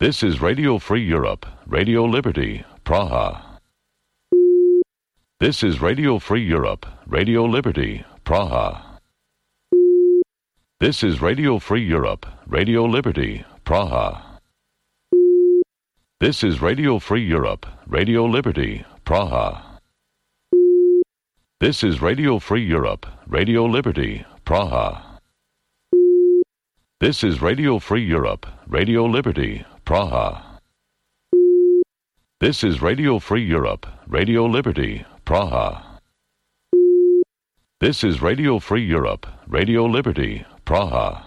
This is Radio Free Europe, Radio Liberty, Praha. This is Radio Free Europe, Radio Liberty, Praha. This is Radio Free Europe, Radio Liberty, Praha. This is Radio Free Europe, Radio Liberty, Praha. This is Radio Free Europe, Radio Liberty, Praha. This is Radio Free Europe, Radio Liberty, Praha. This is Radio Free Europe, Radio Liberty, Praha. This is Radio Free Europe, Radio Liberty, Praha.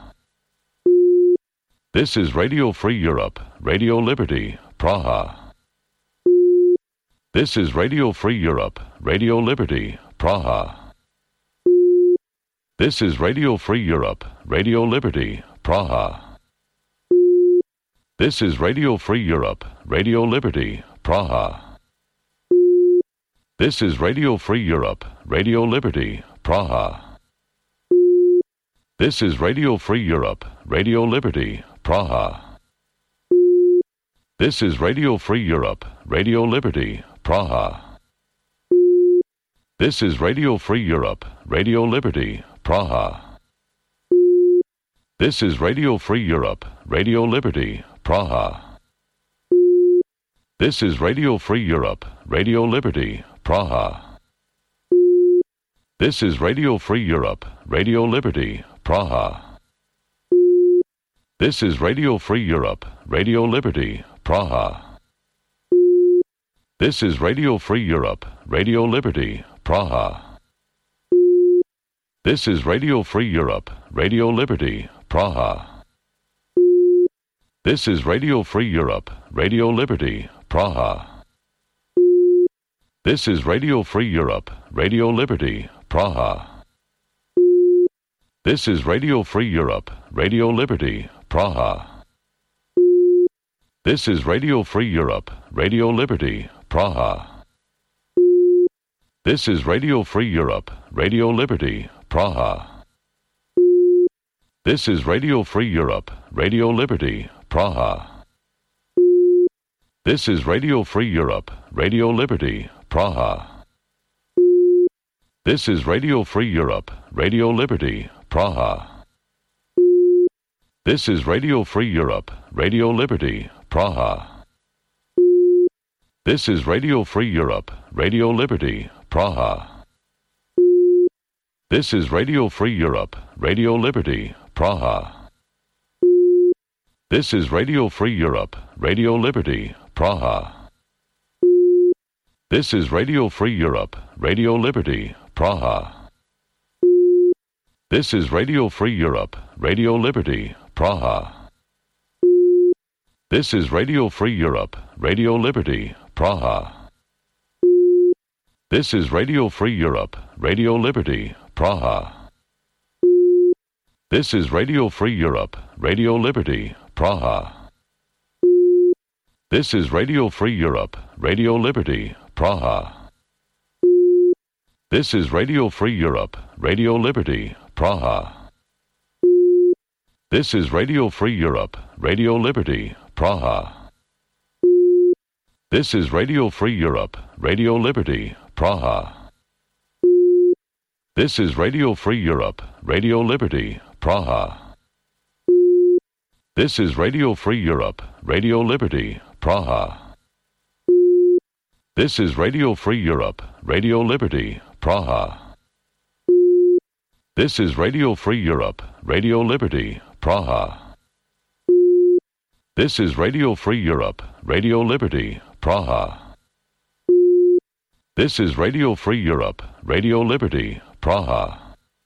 This is Radio Free Europe, Radio Liberty, Praha. This is Radio Free Europe, Radio Liberty, Praha. This is Radio Free Europe, Radio Liberty, Praha. This is Radio Free Europe, Radio Liberty, Praha. This is Radio Free Europe, Radio Liberty, Praha. This is Radio Free Europe, Radio Liberty, Praha. This is Radio Free Europe, Radio Liberty, Praha. This is Radio Free Europe, Radio Liberty, Praha. This is Radio Free Europe, Radio Liberty, Praha. This is Radio Free Europe, Radio Liberty, Praha. This is Radio Free Europe, Radio Liberty, Praha. This is Radio Free Europe, Radio Liberty, Praha. This is Radio Free Europe, Radio Liberty, Praha. This is Radio Free Europe, Radio Liberty, Praha. This is Radio Free Europe, Radio Liberty, Praha. This is Radio Free Europe, Radio Liberty, Praha. This is Radio Free Europe, Radio Liberty, Praha. This is Radio Free Europe, Radio Liberty, Praha. This is Radio Free Europe, Radio Liberty, Praha. This is Radio Free Europe, Radio Liberty, Praha. This is Radio Free Europe, Radio Liberty, Praha. This is Radio Free Europe, Radio Liberty, Praha. This is Radio Free Europe, Radio Liberty, Praha. This is Radio Free Europe, Radio Liberty, Praha. This is Radio Free Europe, Radio Liberty, Praha. This is Radio Free Europe, Radio Liberty, Praha. This is Radio Free Europe, Radio Liberty, Praha. This is Radio Free Europe, Radio Liberty, Praha. This is Radio Free Europe, Radio Liberty, Praha. This is Radio Free Europe, Radio Liberty, Praha. This is Radio Free Europe, Radio Liberty, Praha. This is Radio Free Europe, Radio Liberty, Praha. This is Radio Free Europe, Radio Liberty, Praha. This is Radio Free Europe, Radio Liberty, Praha. This is Radio Free Europe, Radio Liberty, Praha. This is Radio Free Europe, Radio Liberty, Praha. This is Radio Free Europe, Radio Liberty, Praha. This is Radio Free Europe, Radio Liberty, Praha. This is Radio Free Europe, Radio Liberty, Praha. This is Radio Free Europe, Radio Liberty, Praha. This is Radio Free Europe, Radio Liberty, Praha.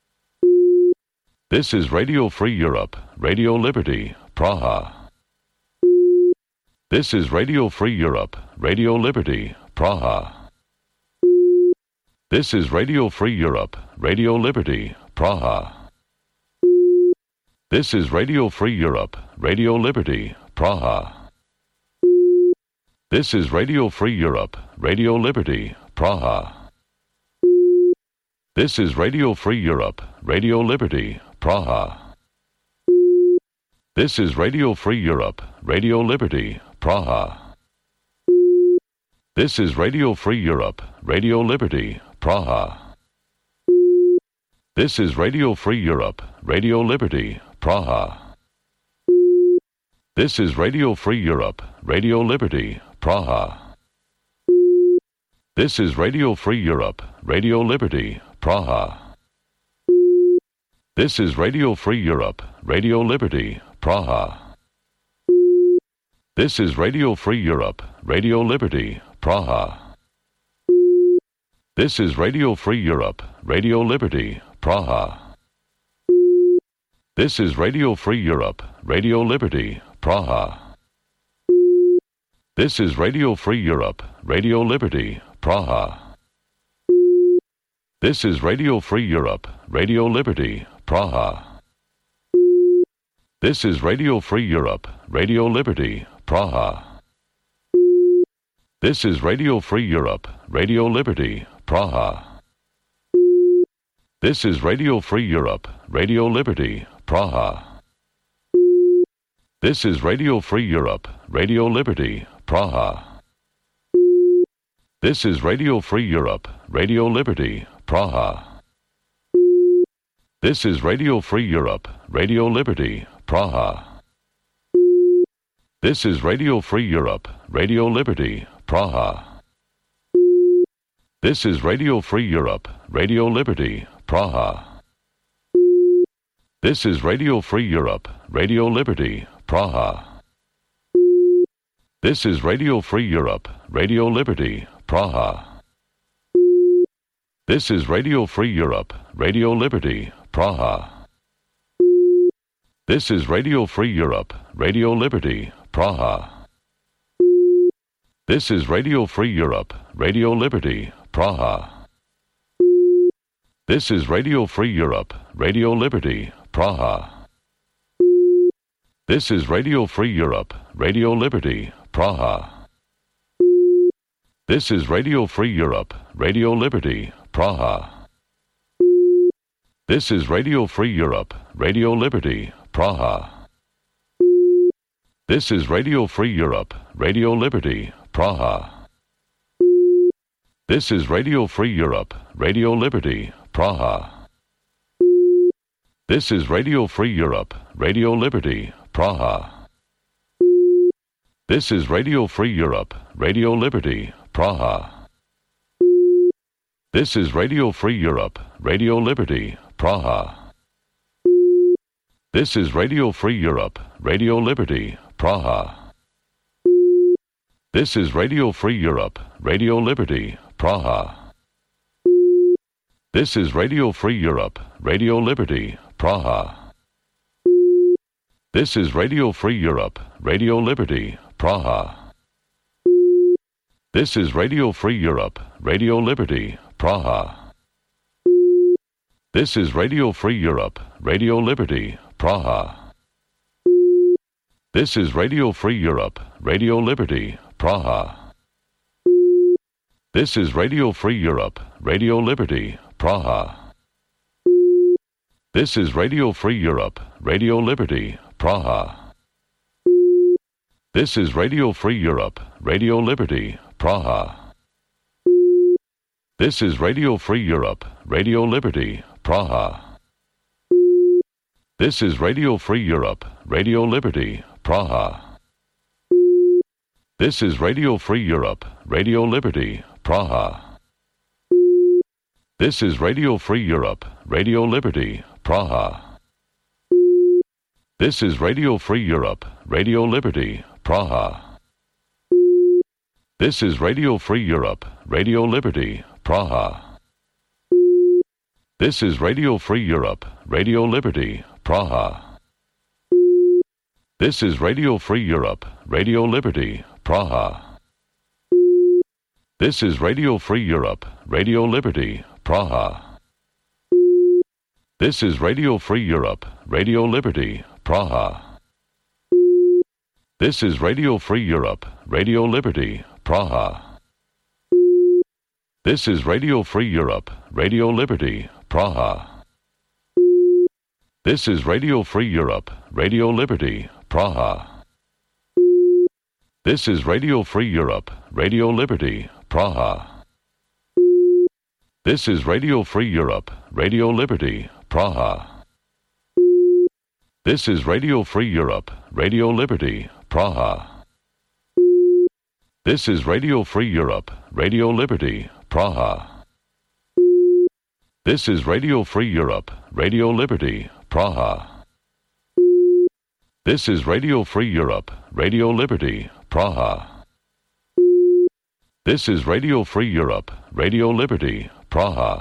This is Radio Free Europe, Radio Liberty, Praha. This is Radio Free Europe, Radio Liberty, Praha. This is Radio Free Europe, Radio Liberty, Praha. This is Radio Free Europe, Radio Liberty, Praha. This is Radio Free Europe, Radio Liberty, Praha. This is Radio Free Europe, Radio Liberty, Praha. This is Radio Free Europe, Radio Liberty, Praha. This is Radio Free Europe, Radio Liberty, Praha. This is Radio Free Europe, Radio Liberty, Praha. This is Radio Free Europe, Radio Liberty, Praha. This is Radio Free Europe, Radio Liberty, Praha. This is Radio Free Europe, Radio Liberty, Praha. This is Radio Free Europe, Radio Liberty, Praha. This is Radio Free Europe, Radio Liberty, Praha. This is Radio Free Europe, Radio Liberty, Praha. This is Radio Free Europe, Radio Liberty, Praha. This is Radio Free Europe, Radio Liberty, Praha. This is Radio Free Europe, Radio Liberty, Praha. This is Radio Free Europe, Radio Liberty, Praha. This is Radio Free Europe, Radio Liberty, Praha. This is Radio Free Europe, Radio Liberty, Praha. This is Radio Free Europe, Radio Liberty, Praha. This is Radio Free Europe, Radio Liberty, Praha. This is Radio Free Europe, Radio Liberty, Praha. This is Radio Free Europe, Radio Liberty, Praha. This is Radio Free Europe, Radio Liberty, Praha. This is Radio Free Europe, Radio Liberty, Praha. This is Radio Free Europe, Radio Liberty, Praha. This is Radio Free Europe, Radio Liberty, Praha. This is Radio Free Europe, Radio Liberty, Praha. This is Radio Free Europe, Radio Liberty, Praha. This is Radio Free Europe, Radio Liberty, Praha. This is Radio Free Europe, Radio Liberty, Praha. This is Radio Free Europe, Radio Liberty, Praha. This is Radio Free Europe, Radio Liberty, Praha. This is Radio Free Europe, Radio Liberty, Praha. This is Radio Free Europe, Radio Liberty, Praha. This is Radio Free Europe, Radio Liberty, Praha. This is Radio Free Europe, Radio Liberty, Praha. This is Radio Free Europe, Radio Liberty, Praha. This is Radio Free Europe, Radio Liberty, Praha. This is Radio Free Europe, Radio Liberty, Praha. This is Radio Free Europe, Radio Liberty, Praha. This is Radio Free Europe, Radio Liberty, Praha. This is Radio Free Europe, Radio Liberty, Praha. This is Radio Free Europe, Radio Liberty, Praha. This is Radio Free Europe, Radio Liberty, Praha. This is Radio Free Europe, Radio Liberty, Praha. This is Radio Free Europe, Radio Liberty, Praha. This is Radio Free Europe, Radio Liberty, Praha. This is Radio Free Europe, Radio Liberty, Praha. This is Radio Free Europe, Radio Liberty, Praha. This is Radio Free Europe, Radio Liberty, Praha. This is Radio Free Europe, Radio Liberty, Praha. This is Radio Free Europe, Radio Liberty, Praha. This is Radio Free Europe, Radio Liberty, Praha. This is Radio Free Europe, Radio Liberty, Praha. This is Radio Free Europe, Radio Liberty, Praha. This is Radio Free Europe, Radio Liberty, Praha. This is Radio Free Europe, Radio Liberty, Praha. This is Radio Free Europe, Radio Liberty, Praha. This is Radio Free Europe, Radio Liberty, Praha. This is Radio Free Europe, Radio Liberty, Praha. This is Radio Free Europe, Radio Liberty, Praha. This is Radio Free Europe, Radio Liberty, Praha. This is Radio Free Europe, Radio Liberty, Praha. This is Radio Free Europe, Radio Liberty, Praha. This is Radio Free Europe, Radio Liberty, Praha. This is Radio Free Europe, Radio Liberty, Praha.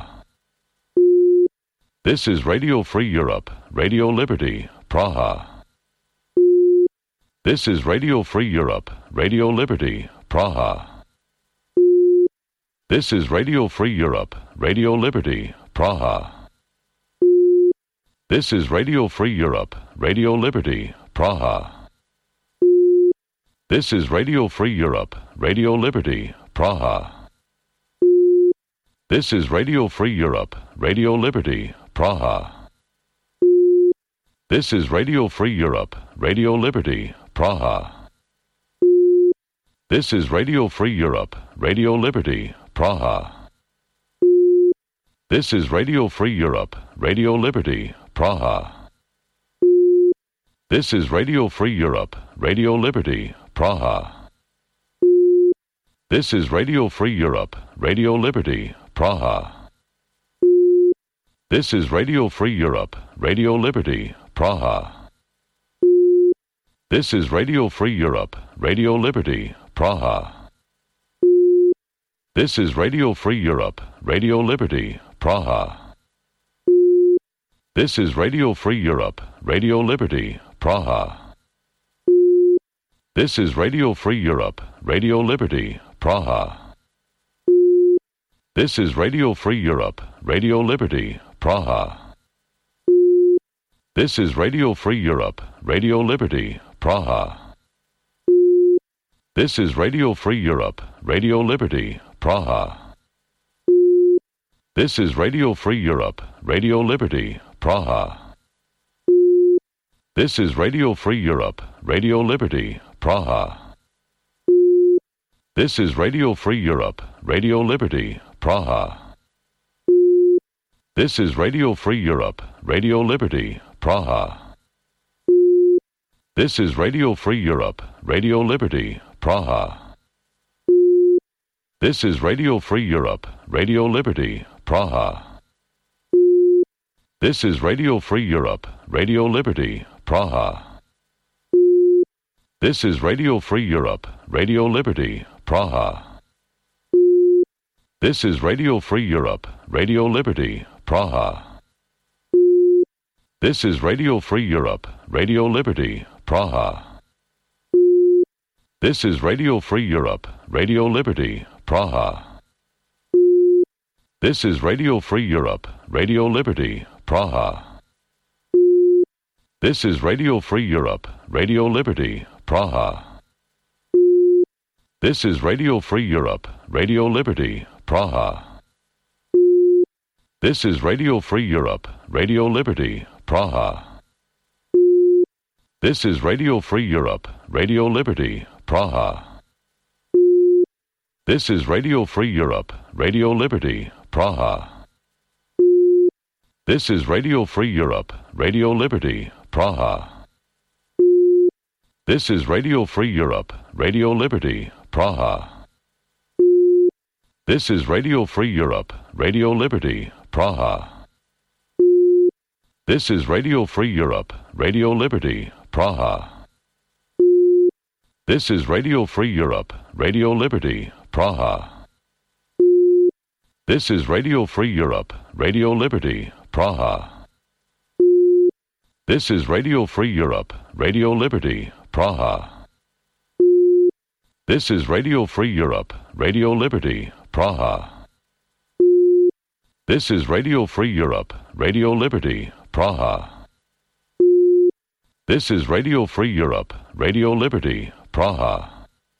This is Radio Free Europe, Radio Liberty, Praha. This is Radio Free Europe, Radio Liberty, Praha. This is Radio Free Europe, Radio Liberty, Praha. This is Radio Free Europe, Radio Liberty, Praha. This is Radio Free Europe, Radio Liberty, Praha. This is Radio Free Europe, Radio Liberty, Praha. This is Radio Free Europe, Radio Liberty, Praha. This is Radio Free Europe, Radio Liberty, Praha. This is Radio Free Europe, Radio Liberty, Praha. This is Radio Free Europe, Radio Liberty, Praha. This is Radio Free Europe, Radio Liberty, Praha. This is Radio Free Europe, Radio Liberty, Praha. This is Radio Free Europe, Radio Liberty, Praha. This is Radio Free Europe, Radio Liberty, Praha. This is Radio Free Europe, Radio Liberty, Praha. This is Radio Free Europe, Radio Liberty, Praha. This is Radio Free Europe, Radio Liberty, Praha. This is Radio Free Europe, Radio Liberty, Praha. This is Radio Free Europe, Radio Liberty, Praha. This is Radio Free Europe, Radio Liberty, Praha. This is Radio Free Europe, Radio Liberty, Praha. This is Radio Free Europe, Radio Liberty, Praha. This is Radio Free Europe, Radio Liberty, Praha. This is Radio Free Europe, Radio Liberty, Praha. This is Radio Free Europe, Radio Liberty, Praha. This is Radio Free Europe, Radio Liberty, Praha. This is Radio Free Europe, Radio Liberty, Praha. This is Radio Free Europe, Radio Liberty, Praha. This is Radio Free Europe, Radio Liberty, Praha. This is Radio Free Europe, Radio Liberty, Praha. This is Radio Free Europe, Radio Liberty, Praha. This is Radio Free Europe, Radio Liberty, Praha. This is Radio Free Europe, Radio Liberty, Praha. This is Radio Free Europe, Radio Liberty, Praha. This is Radio Free Europe, Radio Liberty, Praha. This is Radio Free Europe, Radio Liberty, Praha. This is Radio Free Europe, Radio Liberty, Praha. This is Radio Free Europe, Radio Liberty, Praha. This is Radio Free Europe, Radio Liberty, Praha. This is Radio Free Europe, Radio Liberty, Praha. This is Radio Free Europe, Radio Liberty, Praha. This is Radio Free Europe, Radio Liberty, Praha. This is Radio Free Europe, Radio Liberty, Praha. This is Radio Free Europe, Radio Liberty, Praha. This is Radio Free Europe, Radio Liberty, Praha. This is Radio Free Europe, Radio Liberty, Praha.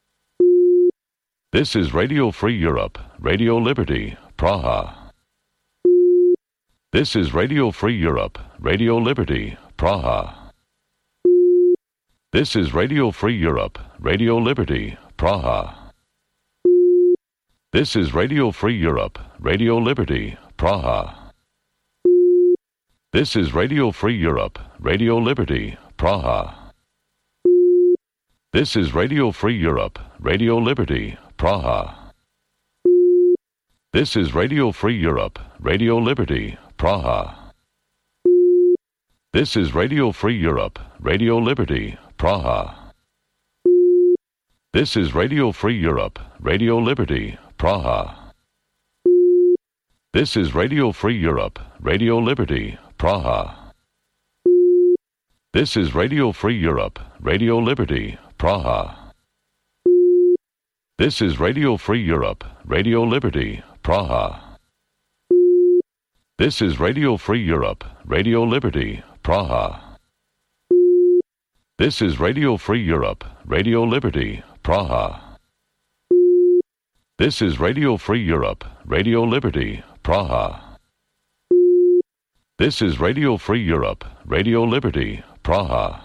This is Radio Free Europe, Radio Liberty, Praha. This is Radio Free Europe, Radio Liberty, Praha. This is Radio Free Europe, Radio Liberty, Praha. This is Radio Free Europe, Radio Liberty, Praha. This is Radio Free Europe, Radio Liberty, Praha. This is Radio Free Europe, Radio Liberty, Praha. This is Radio Free Europe, Radio Liberty, Praha. This is Radio Free Europe, Radio Liberty, Praha. This is Radio Free Europe, Radio Liberty, Praha. This is Radio Free Europe, Radio Liberty, Praha. This is Radio Free Europe, Radio Liberty, Praha. This is Radio Free Europe, Radio Liberty, Praha. This is Radio Free Europe, Radio Liberty, Praha. This is Radio Free Europe, Radio Liberty, Praha. This is Radio Free Europe, Radio Liberty, Praha. This is Radio Free Europe, Radio Liberty, Praha.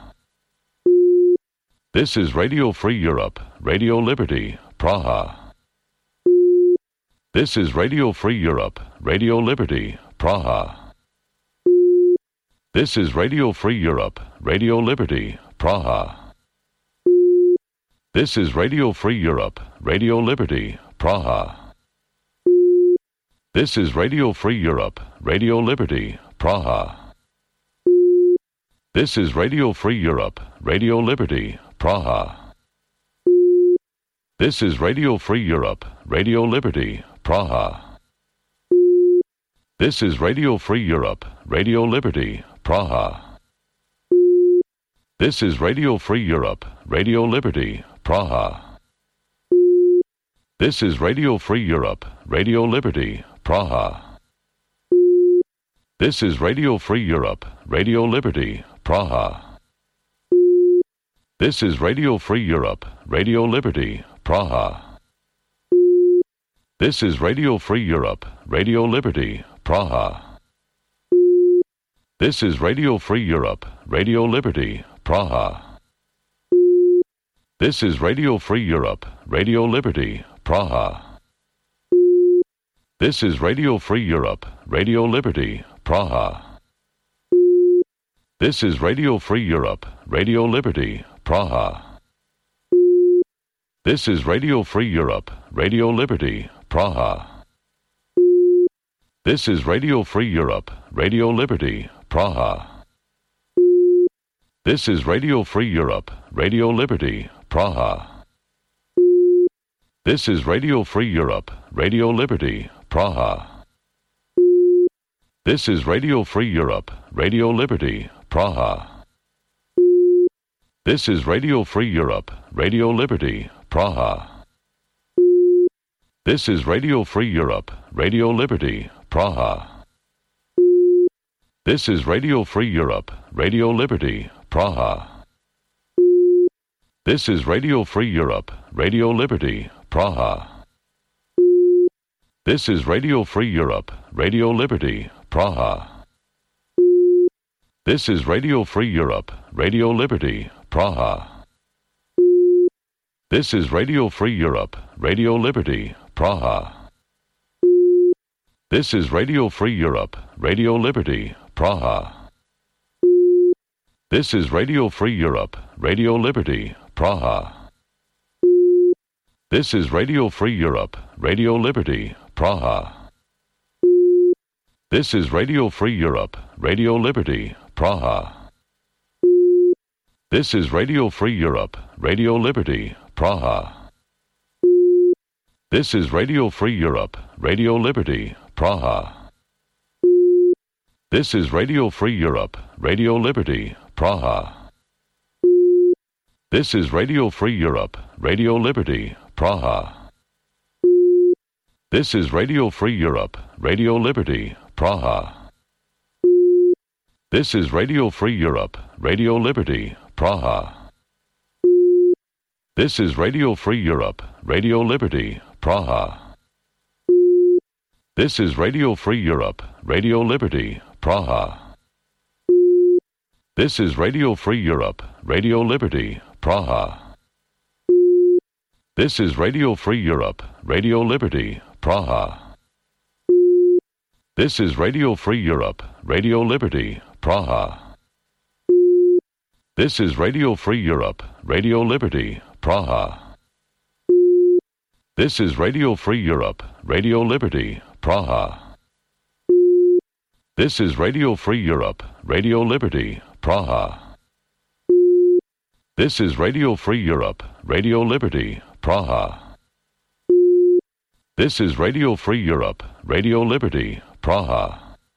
This is Radio Free Europe, Radio Liberty, Praha. This is Radio Free Europe, Radio Liberty, Praha. This is Radio Free Europe, Radio Liberty, Praha. This is Radio Free Europe, Radio Liberty, Praha. This is Radio Free Europe, Radio Liberty, Praha. This is Radio Free Europe, Radio Liberty, Praha. This is Radio Free Europe, Radio Liberty, Praha. This is Radio Free Europe, Radio Liberty, Praha. This is Radio Free Europe, Radio Liberty, Praha. This is Radio Free Europe, Radio Liberty, Praha. This is Radio Free Europe, Radio Liberty, Praha. This is Radio Free Europe, Radio Liberty, Praha. This is Radio Free Europe, Radio Liberty, Praha. This is Radio Free Europe, Radio Liberty, Praha. This is Radio Free Europe, Radio Liberty, Praha. This is Radio Free Europe, Radio Liberty, Praha. This is Radio Free Europe, Radio Liberty, Praha. This is Radio Free Europe, Radio Liberty, Praha. This is Radio Free Europe, Radio Liberty, Praha. This is Radio Free Europe, Radio Liberty, Praha. This is Radio Free Europe, Radio Liberty, Praha. This is Radio Free Europe, Radio Liberty, Praha. This is Radio Free Europe, Radio Liberty, Praha. This is Radio Free Europe, Radio Liberty, Praha. This is Radio Free Europe, Radio Liberty, Praha. This is Radio Free Europe, Radio Liberty, Praha. This is Radio Free Europe, Radio Liberty, Praha. This is Radio Free Europe, Radio Liberty, Praha. This is Radio Free Europe, Radio Liberty, Praha. This is Radio Free Europe, Radio Liberty, Praha. This is Radio Free Europe, Radio Liberty, Praha. This is Radio Free Europe, Radio Liberty, Praha. This is Radio Free Europe, Radio Liberty, Praha. This is Radio Free Europe, Radio Liberty, Praha. This is Radio Free Europe, Radio Liberty, Praha. This is Radio Free Europe, Radio Liberty, Praha. This is Radio Free Europe, Radio Liberty, Praha. This is Radio Free Europe, Radio Liberty, Praha. This is Radio Free Europe, Radio Liberty, Praha. This is Radio Free Europe, Radio Liberty, Praha. This is Radio Free Europe, Radio Liberty, Praha. This is Radio Free Europe, Radio Liberty, Praha. This is Radio Free Europe, Radio Liberty, Praha. This is Radio Free Europe, Radio Liberty, Praha. This is Radio Free Europe, Radio Liberty, Praha. This is Radio Free Europe, Radio Liberty, Praha. This is Radio Free Europe, Radio Liberty, Praha. This is Radio Free Europe, Radio Liberty, Praha. This is Radio Free Europe, Radio Liberty, Praha.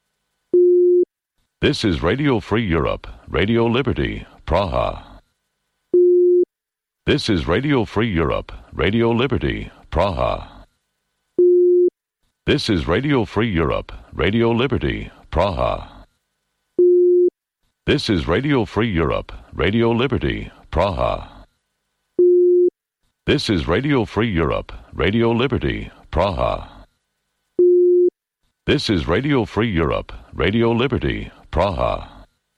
This is Radio Free Europe, Radio Liberty, Praha. This is Radio Free Europe, Radio Liberty, Praha. This is Radio Free Europe, Radio Liberty, Praha. This is Radio Free Europe, Radio Liberty, Praha. This is Radio Free Europe, Radio Liberty, Praha. This is Radio Free Europe, Radio Liberty, Praha.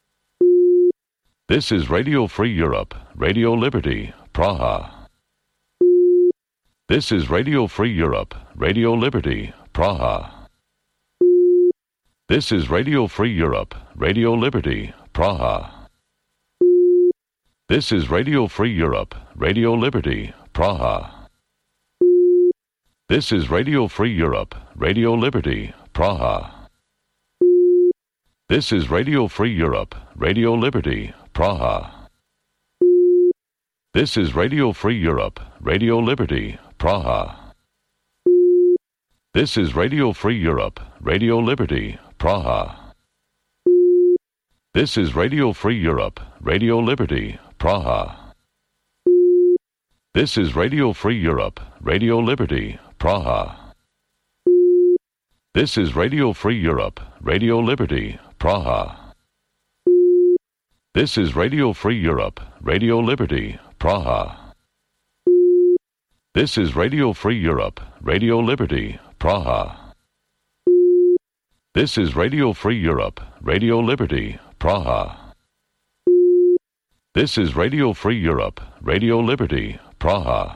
This is Radio Free Europe, Radio Liberty, Praha. This is Radio Free Europe, Radio Liberty, Praha. This is Radio Free Europe, Radio Liberty, Praha. This is Radio Free Europe, Radio Liberty, Praha. This is Radio Free Europe, Radio Liberty, Praha. This is Radio Free Europe, Radio Liberty, Praha. This is Radio Free Europe, Radio Liberty, Praha. This is Radio Free Europe, Radio Liberty, Praha. This is Radio Free Europe, Radio Liberty, Praha. This is Radio Free Europe, Radio Liberty, Praha. This is Radio Free Europe, Radio Liberty, Praha. This is Radio Free Europe, Radio Liberty, Praha. This is Radio Free Europe, Radio Liberty, Praha. This is Radio Free Europe, Radio Liberty, Praha. This is Radio Free Europe, Radio Liberty, Praha.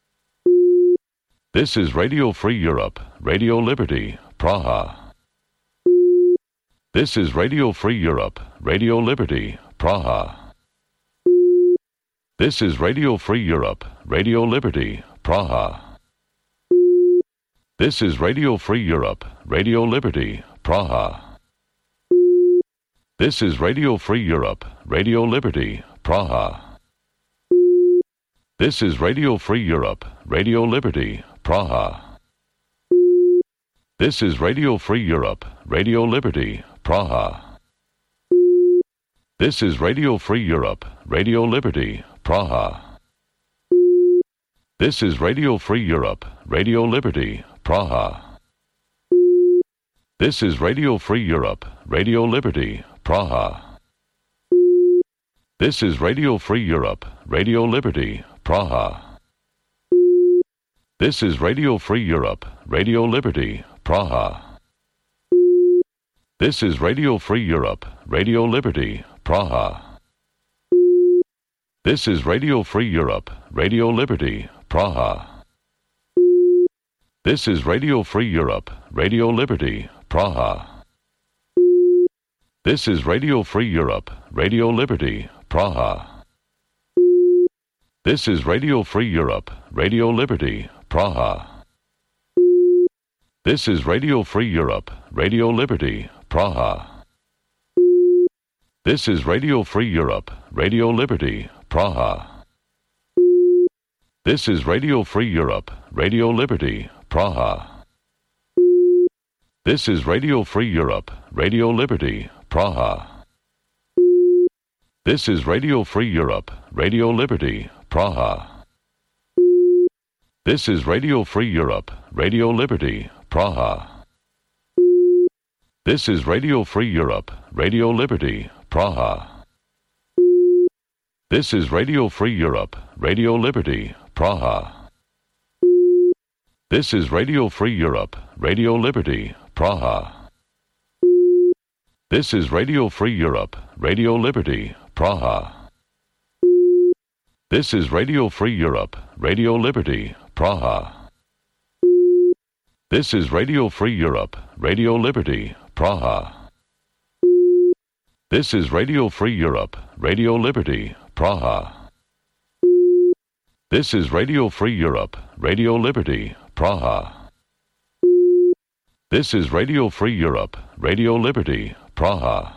This is Radio Free Europe, Radio Liberty, Praha. This is Radio Free Europe, Radio Liberty, Praha. This is Radio Free Europe, Radio Liberty, Praha. This is Radio Free Europe, Radio Liberty, Praha. This is Radio Free Europe, Radio Liberty, Praha. This is Radio Free Europe, Radio Liberty, Praha. This is Radio Free Europe, Radio Liberty, Praha. This is Radio Free Europe, Radio Liberty, Praha. This is Radio Free Europe, Radio Liberty, Praha. This is Radio Free Europe, Radio Liberty, Praha. This is Radio Free Europe, Radio Liberty, Praha. This is Radio Free Europe, Radio Liberty, Praha. This is Radio Free Europe, Radio Liberty, Praha. This is Radio Free Europe, Radio Liberty, Praha. This is Radio Free Europe, Radio Liberty, Praha. This is Radio Free Europe, Radio Liberty, Praha. This is Radio Free Europe, Radio Liberty, Praha. This is Radio Free Europe, Radio Liberty, Praha. This is Radio Free Europe, Radio Liberty, Praha. This is Radio Free Europe, Radio Liberty, Praha. This is Radio Free Europe, Radio Liberty, Praha. This is Radio Free Europe, Radio Liberty, Praha. This is Radio Free Europe, Radio Liberty, Praha. This is Radio Free Europe, Radio Liberty, Praha. This is Radio Free Europe, Radio Liberty, Praha. This is Radio Free Europe, Radio Liberty, Praha. This is Radio Free Europe, Radio Liberty, Praha. This is Radio Free Europe, Radio Liberty, Praha. This is Radio Free Europe, Radio Liberty, Praha. This is Radio Free Europe, Radio Liberty, Praha. This is Radio Free Europe, Radio Liberty, Praha. This is Radio Free Europe, Radio Liberty, Praha.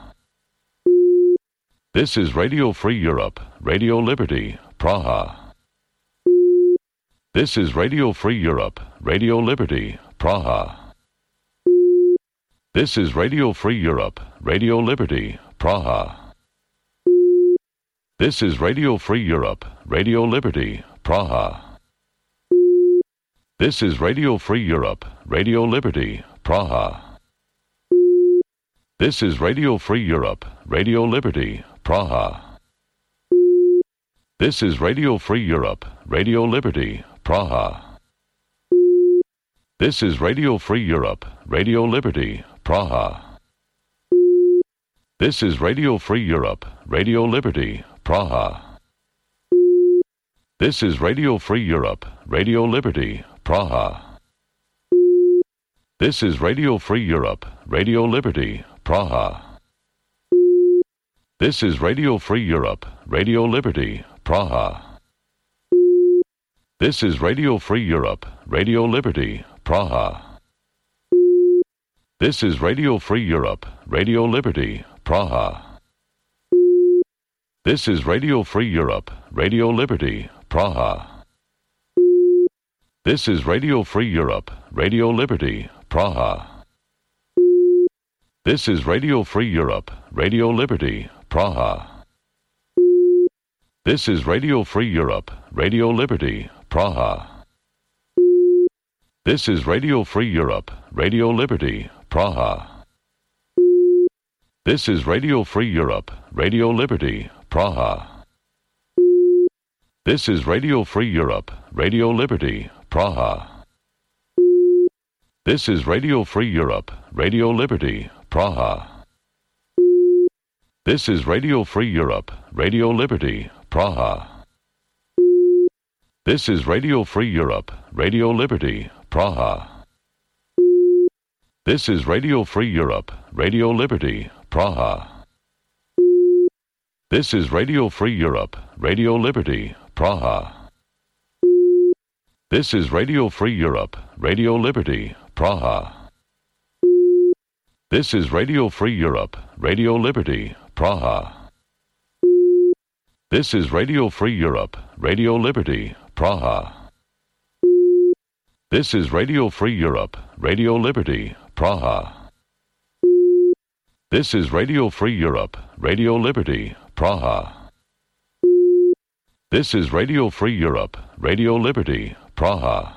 This is Radio Free Europe, Radio Liberty, Praha. This is Radio Free Europe, Radio Liberty, Praha. This is Radio Free Europe, Radio Liberty, Praha. This is Radio Free Europe, Radio Liberty, Praha. This is Radio Free Europe, Radio Liberty, Praha. This is Radio Free Europe, Radio Liberty, Praha. This is Radio Free Europe, Radio Liberty, Praha. This is Radio Free Europe, Radio Liberty, Praha. This is Radio Free Europe, Radio Liberty, Praha. This is Radio Free Europe, Radio Liberty, Praha. This is Radio Free Europe, Radio Liberty, Praha. This is Radio Free Europe, Radio Liberty, Praha. This is Radio Free Europe, Radio Liberty, Praha. This is Radio Free Europe, Radio Liberty, Praha. This is Radio Free Europe, Radio Liberty, Praha. This is Radio Free Europe, Radio Liberty, Praha. This is Radio Free Europe, Radio Liberty, Praha. This is Radio Free Europe, Radio Liberty, Praha. This is Radio Free Europe, Radio Liberty, Praha. This is Radio Free Europe, Radio Liberty, Praha. This is Radio Free Europe, Radio Liberty, Praha. This is Radio Free Europe, Radio Liberty, Praha. This is Radio Free Europe, Radio Liberty, Praha. This is Radio Free Europe, Radio Liberty, Praha. This is Radio Free Europe, Radio Liberty, Praha. This is Radio Free Europe, Radio Liberty, Praha. This is Radio Free Europe, Radio Liberty, Praha. This is Radio Free Europe, Radio Liberty, Praha. This is Radio Free Europe, Radio Liberty, Praha. This is Radio Free Europe, Radio Liberty, Praha. This is Radio Free Europe, Radio Liberty, Praha. This is Radio Free Europe, Radio Liberty, Praha.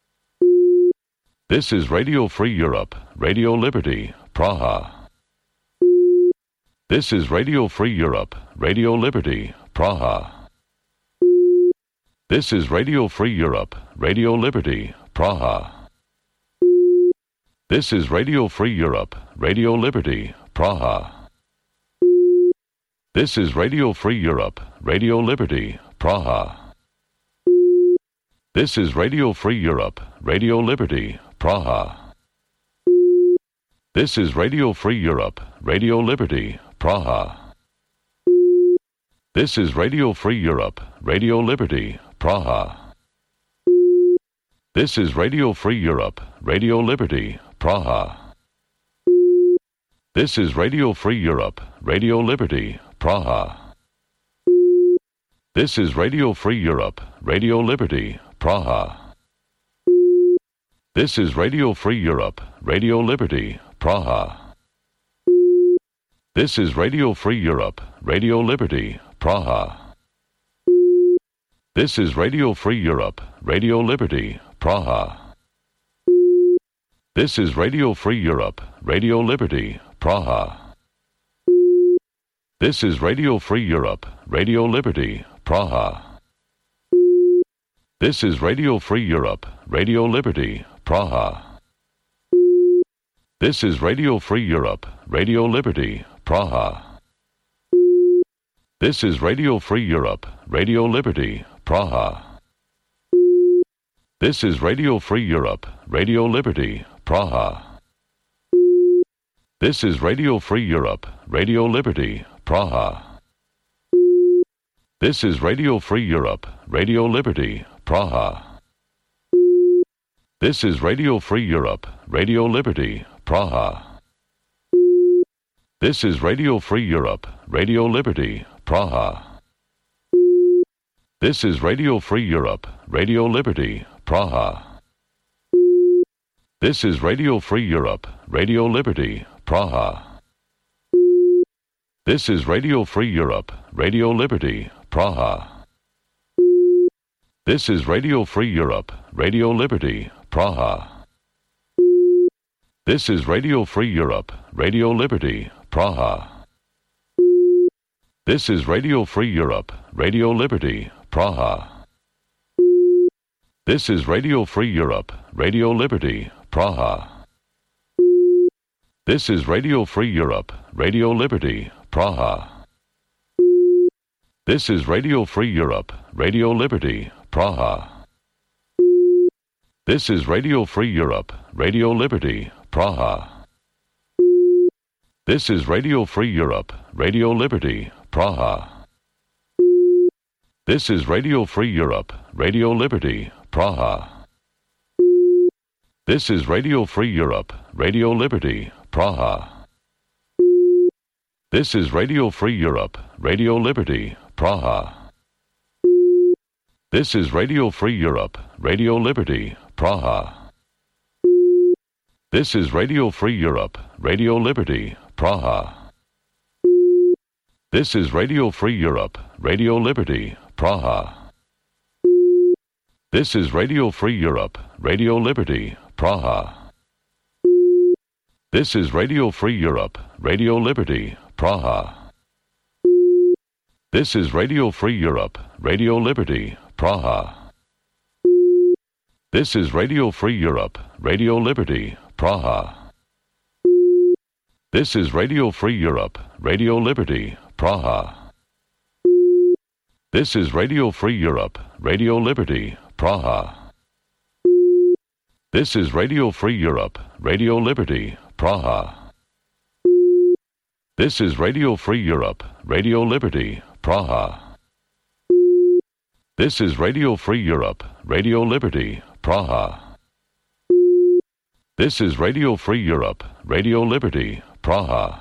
This is Radio Free Europe, Radio Liberty, Praha. This is Radio Free Europe, Radio Liberty, Praha. This is Radio Free Europe, Radio Liberty, Praha. This is Radio Free Europe, Radio Liberty, Praha. This is Radio Free Europe, Radio Liberty, Praha. This is Radio Free Europe, Radio Liberty, Praha. This is Radio Free Europe, Radio Liberty, Praha. This is Radio Free Europe, Radio Liberty, Praha. This is Radio Free Europe, Radio Liberty, Praha. This is Radio Free Europe, Radio Liberty, Praha. This is Radio Free Europe, Radio Liberty, Praha. This is Radio Free Europe, Radio Liberty, Praha. This is Radio Free Europe, Radio Liberty, Praha. This is Radio Free Europe, Radio Liberty, Praha. This is Radio Free Europe, Radio Liberty, Praha. This is Radio Free Europe, Radio Liberty, Praha. This is Radio Free Europe, Radio Liberty, Praha. This is Radio Free Europe, Radio Liberty, Praha. This is Radio Free Europe, Radio Liberty, Praha. This is Radio Free Europe, Radio Liberty, Praha. This is Radio Free Europe, Radio Liberty, Praha. This is Radio Free Europe, Radio Liberty, Praha. This is Radio Free Europe, Radio Liberty, Praha. This is Radio Free Europe, Radio Liberty, Praha. This is Radio Free Europe, Radio Liberty, Praha. This is Radio Free Europe, Radio Liberty, Praha. This is Radio Free Europe, Radio Liberty, Praha. This is Radio Free Europe, Radio Liberty, Praha. This is Radio Free Europe, Radio Liberty, Praha. This is Radio Free Europe, Radio Liberty, Praha. This is Radio Free Europe, Radio Liberty, Praha. This is Radio Free Europe, Radio Liberty, Praha. This is Radio Free Europe, Radio Liberty, Praha. This is Radio Free Europe, Radio Liberty, Praha. This is Radio Free Europe, Radio Liberty, Praha. This is Radio Free Europe, Radio Liberty, Praha. This is Radio Free Europe, Radio Liberty, Praha. This is Radio Free Europe, Radio Liberty, Praha. This is Radio Free Europe, Radio Liberty, Praha. This is Radio Free Europe, Radio Liberty, Praha. This is Radio Free Europe, Radio Liberty, Praha. This is Radio Free Europe, Radio Liberty, Praha. This is Radio Free Europe, Radio Liberty, Praha. This is Radio Free Europe, Radio Liberty, Praha. This is Radio Free Europe, Radio Liberty, Praha. This is Radio Free Europe, Radio Liberty, Praha. This is Radio Free Europe, Radio Liberty, Praha. This is Radio Free Europe, Radio Liberty, Praha. This is Radio Free Europe, Radio Liberty, Praha. This is Radio Free Europe, Radio Liberty, Praha. This is Radio Free Europe, Radio Liberty, Praha.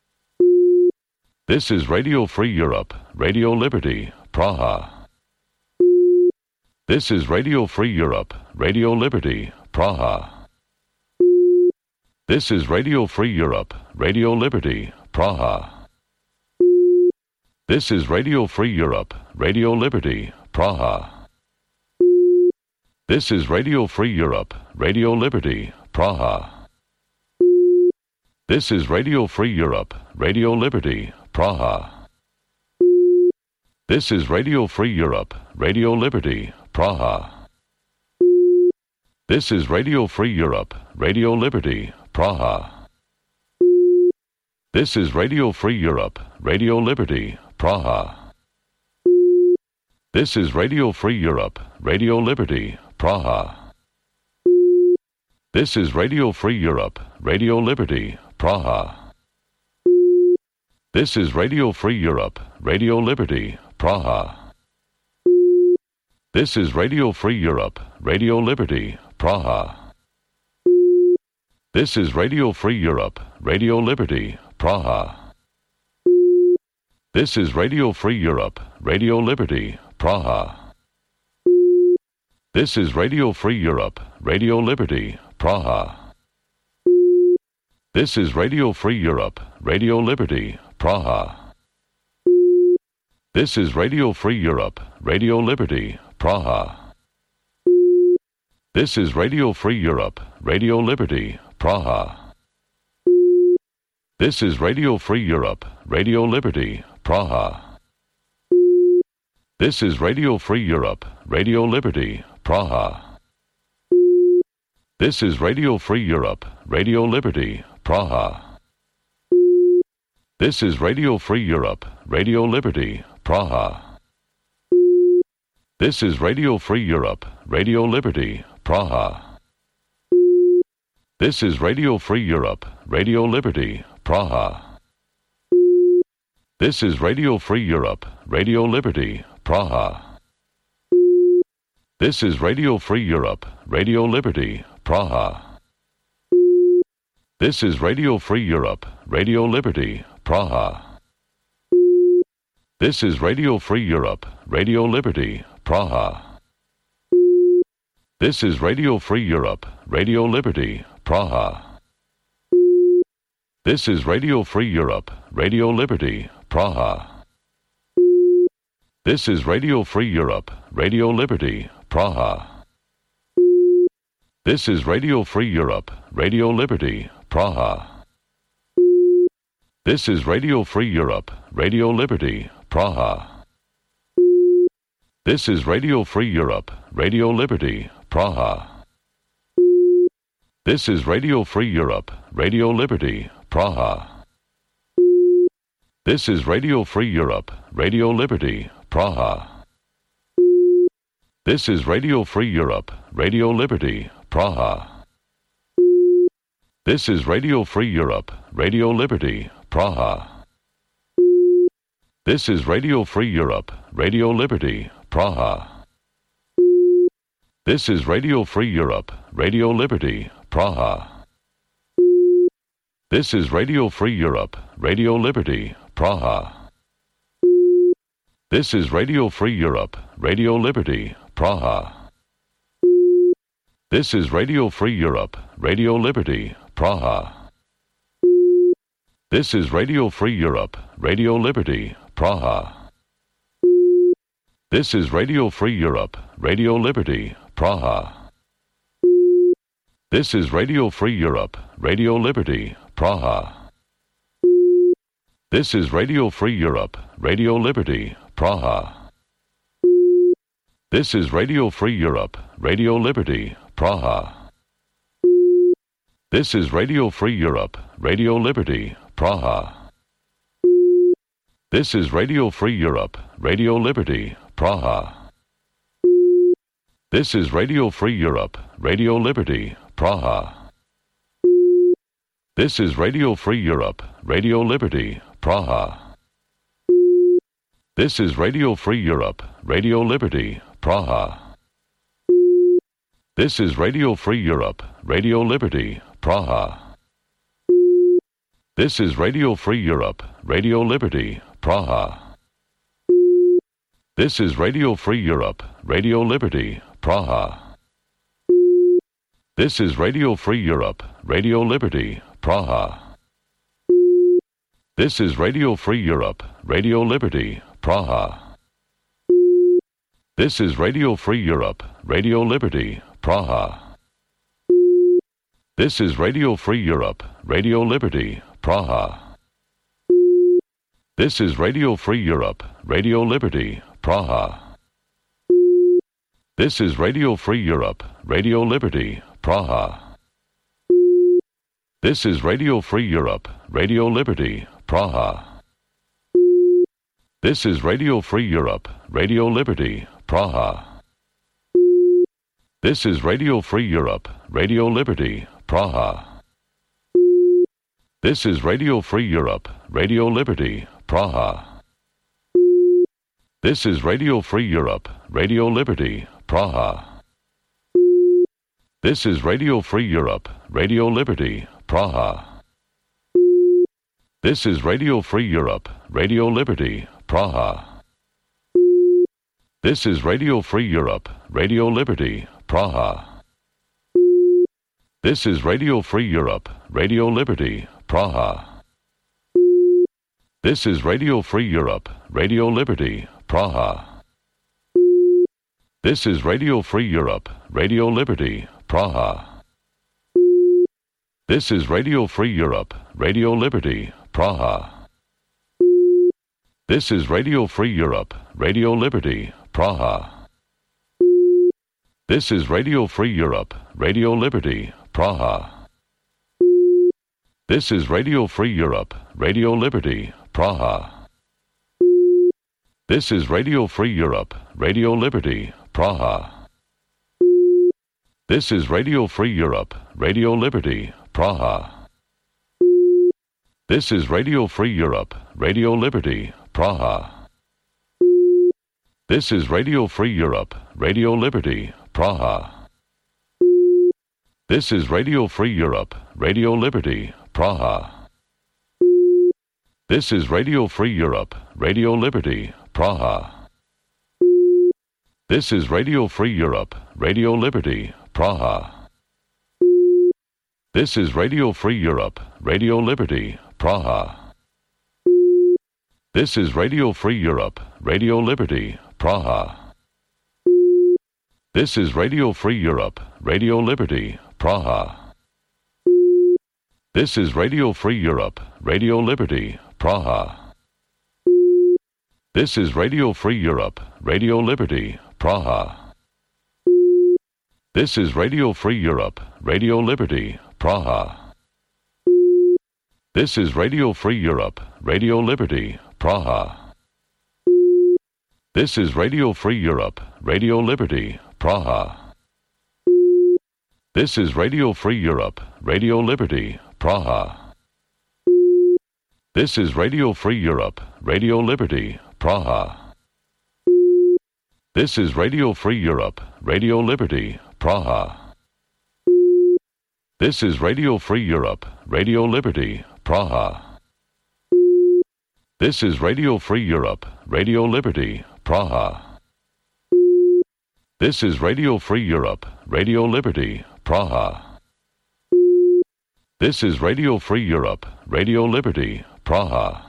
This is Radio Free Europe, Radio Liberty, Praha. This is Radio Free Europe, Radio Liberty, Praha. This is Radio Free Europe, Radio Liberty, Praha. This is Radio Free Europe, Radio Liberty, Praha. This is Radio Free Europe, Radio Liberty, Praha. This is Radio Free Europe, Radio Liberty, Praha. This is Radio Free Europe, Radio Liberty, Praha. This is Radio Free Europe, Radio Liberty, Praha. This is Radio Free Europe, Radio Liberty, Praha. This is Radio Free Europe, Radio Liberty, Praha. This is Radio Free Europe, Radio Liberty, Praha. This is Radio Free Europe, Radio Liberty, Praha. This is Radio Free Europe, Radio Liberty, Praha. This is Radio Free Europe, Radio Liberty, Praha. This is Radio Free Europe, Radio Liberty, Praha. This is Radio Free Europe, Radio Liberty, Praha. This is Radio Free Europe, Radio Liberty, Praha. This is Radio Free Europe, Radio Liberty, Praha. This is Radio Free Europe, Radio Liberty, Praha. This is Radio Free Europe, Radio Liberty, Praha. This is Radio Free Europe, Radio Liberty, Praha. This is Radio Free Europe, Radio Liberty, Praha. This is Radio Free Europe, Radio Liberty, Praha. This is Radio Free Europe, Radio Liberty, Praha. This is Radio Free Europe, Radio Liberty, Praha. This is Radio Free Europe, Radio Liberty, Praha. This is Radio Free Europe, Radio Liberty, Praha. This is Radio Free Europe, Radio Liberty, Praha. This is Radio Free Europe, Radio Liberty, Praha. This is Radio Free Europe, Radio Liberty, Praha. This is Radio Free Europe, Radio Liberty, Praha. This is Radio Free Europe, Radio Liberty, Praha. This is Radio Free Europe, Radio Liberty, Praha. This is Radio Free Europe, Radio Liberty, Praha. This is Radio Free Europe, Radio Liberty, Praha. This is Radio Free Europe, Radio Liberty, Praha. This is Radio Free Europe, Radio Liberty, Praha. This is Radio Free Europe, Radio Liberty, Praha. This is Radio Free Europe, Radio Liberty, Praha. This is Radio Free Europe, Radio Liberty, Praha. This is Radio Free Europe, Radio Liberty, Praha. This is Radio Free Europe, Radio Liberty, Praha. This is Radio Free Europe, Radio Liberty, Praha. This is Radio Free Europe, Radio Liberty, Praha. This is Radio Free Europe, Radio Liberty, Praha. This is Radio Free Europe, Radio Liberty, Praha. This is Radio Free Europe, Radio Liberty, Praha. This is Radio Free Europe, Radio Liberty, Praha. This is Radio Free Europe, Radio Liberty, Praha. This is Radio Free Europe, Radio Liberty, Praha. This is Radio Free Europe, Radio Liberty, Praha. This is Radio Free Europe, Radio Liberty, Praha. This is Radio Free Europe, Radio Liberty, Praha. This is Radio Free Europe, Radio Liberty, Praha. This is Radio Free Europe, Radio Liberty, Praha. This is Radio Free Europe, Radio Liberty, Praha. This is Radio Free Europe, Radio Liberty, Praha. This is Radio Free Europe, Radio Liberty, Praha. This is Radio Free Europe, Radio Liberty, Praha. This is Radio Free Europe, Radio Liberty, Praha. This is Radio Free Europe, Radio Liberty, Praha. This is Radio Free Europe, Radio Liberty, Praha. This is Radio Free Europe, Radio Liberty, Praha. This is Radio Free Europe, Radio Liberty, Praha. This is Radio Free Europe, Radio Liberty, Praha. This is Radio Free Europe, Radio Liberty, Praha. This is Radio Free Europe, Radio Liberty, Praha. This is Radio Free Europe, Radio Liberty, Praha. This is Radio Free Europe, Radio Liberty, Praha. This is Radio Free Europe, Radio Liberty, Praha. This is Radio Free Europe, Radio Liberty, Praha. This is Radio Free Europe, Radio Liberty, Praha. This is Radio Free Europe, Radio Liberty, Praha. This is Radio Free Europe, Radio Liberty, Praha. This is Radio Free Europe, Radio Liberty, Praha. This is Radio Free Europe, Radio Liberty, Praha. This is Radio Free Europe, Radio Liberty, Praha. This is Radio Free Europe, Radio Liberty, Praha. This is Radio Free Europe, Radio Liberty, Praha. This is Radio Free Europe, Radio Liberty, Praha. This is Radio Free Europe, Radio Liberty, Praha. This is Radio Free Europe, Radio Liberty, Praha. This is Radio Free Europe, Radio Liberty, Praha. This is Radio Free Europe, Radio Liberty, Praha. This is Radio Free Europe, Radio Liberty, Praha. This is Radio Free Europe, Radio Liberty, Praha. This is Radio Free Europe, Radio Liberty, Praha. This is Radio Free Europe, Radio Liberty, Praha. This is Radio Free Europe, Radio Liberty, Praha. This is Radio Free Europe, Radio Liberty, Praha. This is Radio Free Europe, Radio Liberty, Praha. This is Radio Free Europe, Radio Liberty, Praha. This is Radio Free Europe, Radio Liberty, Praha. This is Radio Free Europe, Radio Liberty, Praha. This is Radio Free Europe, Radio Liberty, Praha. This is Radio Free Europe, Radio Liberty, Praha. This is Radio Free Europe, Radio Liberty, Praha. This is Radio Free Europe, Radio Liberty, Praha. This is Radio Free Europe, Radio Liberty, Praha. This is Radio Free Europe, Radio Liberty, Praha.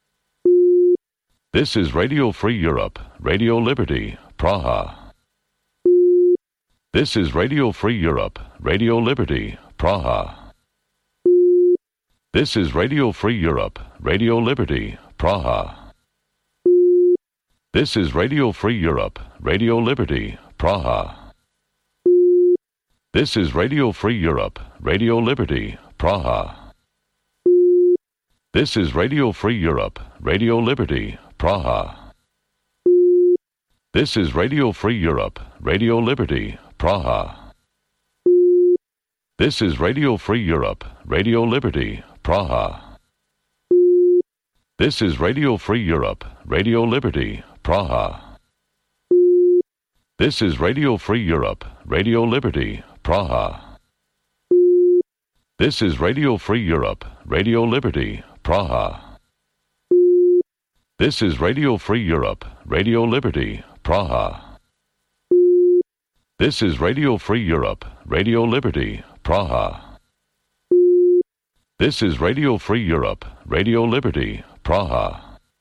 This is Radio Free Europe, Radio Liberty, Praha. This is Radio Free Europe, Radio Liberty, Praha. This is Radio Free Europe, Radio Liberty, Praha. This is Radio Free Europe, Radio Liberty, Praha. This is Radio Free Europe, Radio Liberty, Praha. This is Radio Free Europe, Radio Liberty, Praha. This is Radio Free Europe, Radio Liberty, Praha. This is Radio Free Europe, Radio Liberty, Praha. This is Radio Free Europe, Radio Liberty, Praha. This is Radio Free Europe, Radio Liberty, Praha. This is Radio Free Europe, Radio Liberty, Praha. This is Radio Free Europe, Radio Liberty, Praha. This is Radio Free Europe, Radio Liberty, Praha. This is Radio Free Europe, Radio Liberty, Praha.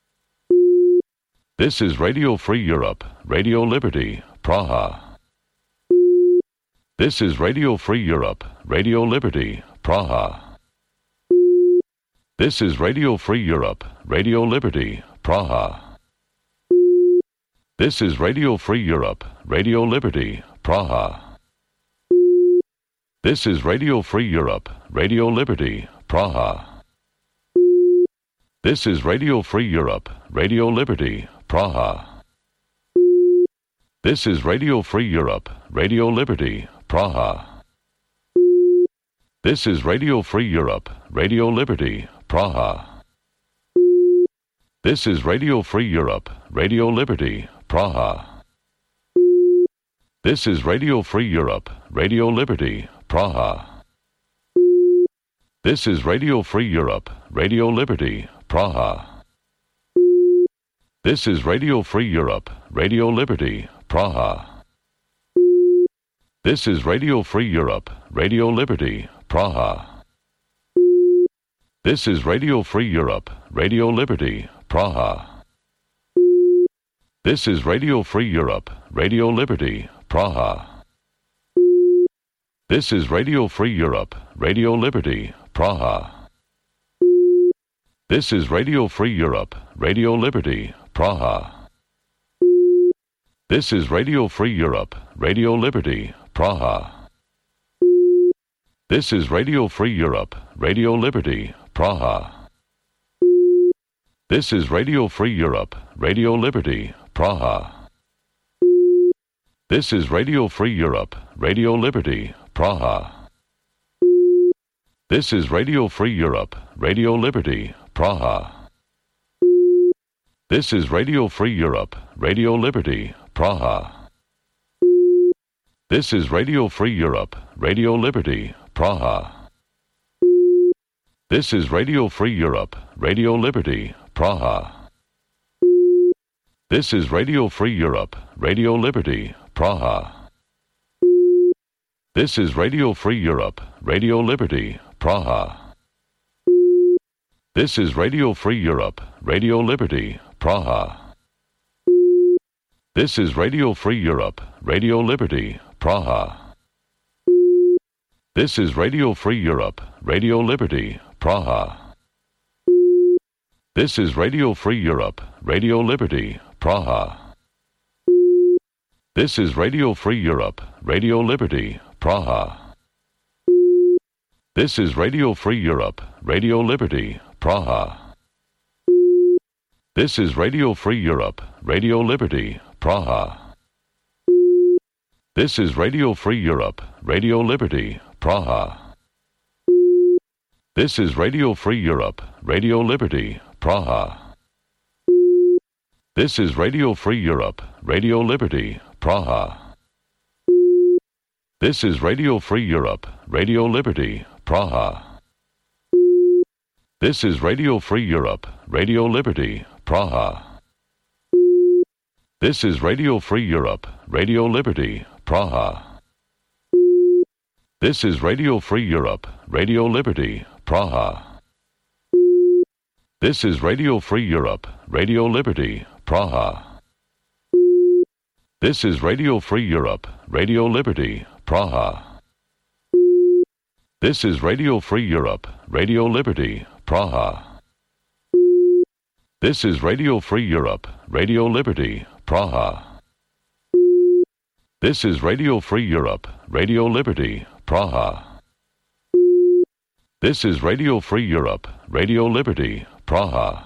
This is Radio Free Europe, Radio Liberty, Praha. This is Radio Free Europe, Radio Liberty, Praha. This is Radio Free Europe, Radio Liberty, Praha. This is Radio Free Europe, Radio Liberty, Praha. This is Radio Free Europe, Radio Liberty, Praha. This is Radio Free Europe, Radio Liberty, Praha. This is Radio Free Europe, Radio Liberty, Praha. This is Radio Free Europe, Radio Liberty, Praha. This is Radio Free Europe, Radio Liberty, Praha. This is Radio Free Europe, Radio Liberty, Praha. This is Radio Free Europe, Radio Liberty, Praha. This is Radio Free Europe, Radio Liberty, Praha. This is Radio Free Europe, Radio Liberty, Praha. This is Radio Free Europe, Radio Liberty, Praha. This is Radio Free Europe, Radio Liberty, Praha. This is Radio Free Europe, Radio Liberty, Praha. This is Radio Free Europe, Radio Liberty, Praha. This is Radio Free Europe, Radio Liberty, Praha. This is Radio Free Europe, Radio Liberty, Praha. This is Radio Free Europe, Radio Liberty, Praha. This is Radio Free Europe, Radio Liberty, Praha. This is Radio Free Europe, Radio Liberty, Praha. This is Radio Free Europe, Radio Liberty, Praha. This is Radio Free Europe, Radio Liberty, Praha. This is Radio Free Europe, Radio Liberty, Praha. This is Radio Free Europe, Radio Liberty, Praha. This is Radio Free Europe, Radio Liberty, Praha. This is Radio Free Europe, Radio Liberty, Praha. This is Radio Free Europe, Radio Liberty, Praha. This is Radio Free Europe, Radio Liberty, Praha. This is Radio Free Europe, Radio Liberty, Praha. This is Radio Free Europe, Radio Liberty, Praha. This is Radio Free Europe, Radio Liberty, Praha. This is Radio Free Europe, Radio Liberty, Praha. This is Radio Free Europe, Radio Liberty, Praha. This is Radio Free Europe, Radio Liberty, Praha. This is Radio Free Europe, Radio Liberty, Praha. This is Radio Free Europe, Radio Liberty, Praha. This is Radio Free Europe, Radio Liberty, Praha. This is Radio Free Europe, Radio Liberty, Praha. This is Radio Free Europe, Radio Liberty, Praha. This is Radio Free Europe, Radio Liberty, Praha. This is Radio Free Europe, Radio Liberty, Praha. This is Radio Free Europe, Radio Liberty, Praha. This is Radio Free Europe, Radio Liberty, Praha. This is Radio Free Europe, Radio Liberty, Praha. This is Radio Free Europe, Radio Liberty, Praha.